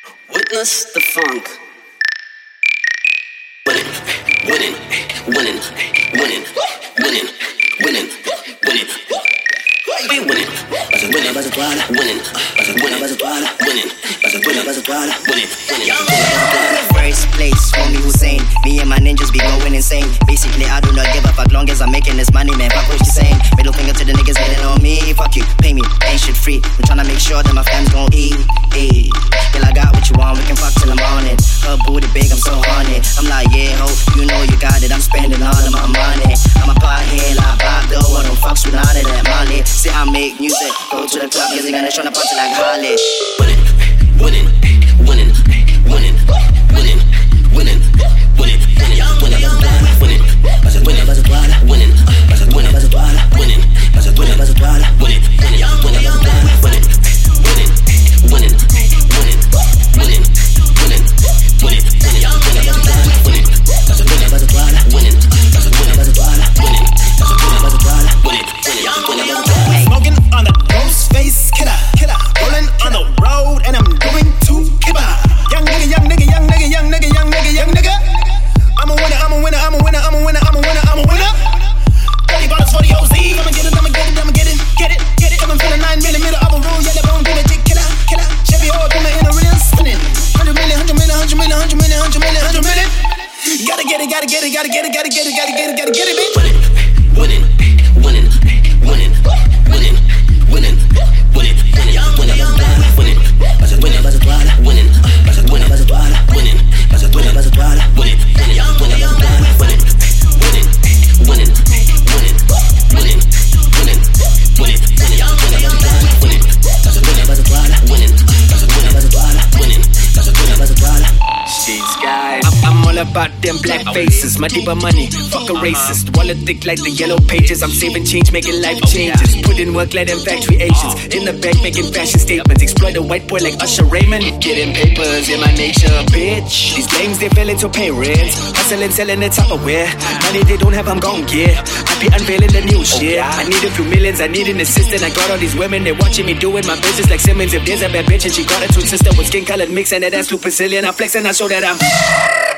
Witness the funk. Winning, winning, winning, winning, winning, winning, winning. We winning. Vas a winning, vas a toala, winning. Vas a winning, vas a toala, winning. Vas a winning, vas a toala, winning, winning. First place, homie Hussein. Me and my ninjas be going insane. Basically, I do not give a fuck long as I'm making this money, man. Fuck what you saying. Middle finger to the niggas getting on me. Fuck you, pay me, ain't shit free. I'm tryna make sure that my fam's gon' eat. Girl, I got what you want, we can fuck till I'm on it. Her booty big, I'm so horny. I'm like, yeah, ho, you know you got it. I'm spending all of my money. I'm a pothead, like Bob Doe. I don't fucks with none of that Molly. See, I make music, go to the club, cause they gonna tryna party like Harley. Winning, winning, winning, winning, winning, winning, winning, winning, winning. Vas a winning, vas a toala, winning. Vas a winning, vas a toala, winning. Vas a winning, vas a toala, winning, winning, winning, winning, winning, winning, winning, winning, winning, winning, winning, winning. Vas a winning, vas a toala, winning. Vas a winning, vas a toala, winning. Vas a winning, vas a toala, winning, winning, winning. Smoking on the ghost face killer, rolling on the road and I'm doing too killer. Young nigga, young nigga, young nigga, young nigga, young nigga, young nigga. I'm a winner, I'm a winner, I'm a winner, I'm a winner, I'm a winner, I'm a winner. 30 bottles for the OZ. I'ma get it, I'ma get it, I'ma get it, get it, get it. I'm feeling 9mm of a roll, yeah, the bone, do the jig, killer, killer. Chevy all through in a real spinning. 100 million, 100 million, 100 million, 100 million, 100 million, 100 million. Gotta get it, gotta get it, gotta get it, gotta get it, gotta get it, gotta get it, bitch. Winning, winning, winning, winning, winning, winning, winning, winning, winning. Vas a winning, vas a toala, winning. Vas a winning, vas a toala, winning. Vas a winning, vas a toala, winning, winning, winning, winning, winning, winning, winning, winning, winning, winning, winning, winning. Vas a winning, vas a toala, winning. Vas a winning, vas a toala, winning. Vas a winning, vas a toala. She's guys. I'm all about them black faces. My deeper money, fuck a racist. Wallet thick like the yellow pages. I'm saving change, making life changes. Put in work, let them factory Asians. In the bank, making fashion statements. Exploit a white boy like Usher Raymond. Getting papers in my nature, bitch. These gangs, they fail to pay rent. Hustling, selling the Tupperware. Money they don't have, I'm gon' get. I be unveiling the new shit. I need a few millions, I need an assistant. I got all these women, they watching me doing my business like Simmons. If there's a bad bitch and she got a twin sister with skin colored mix and that ass Lupicillian, I flex and I show that I'm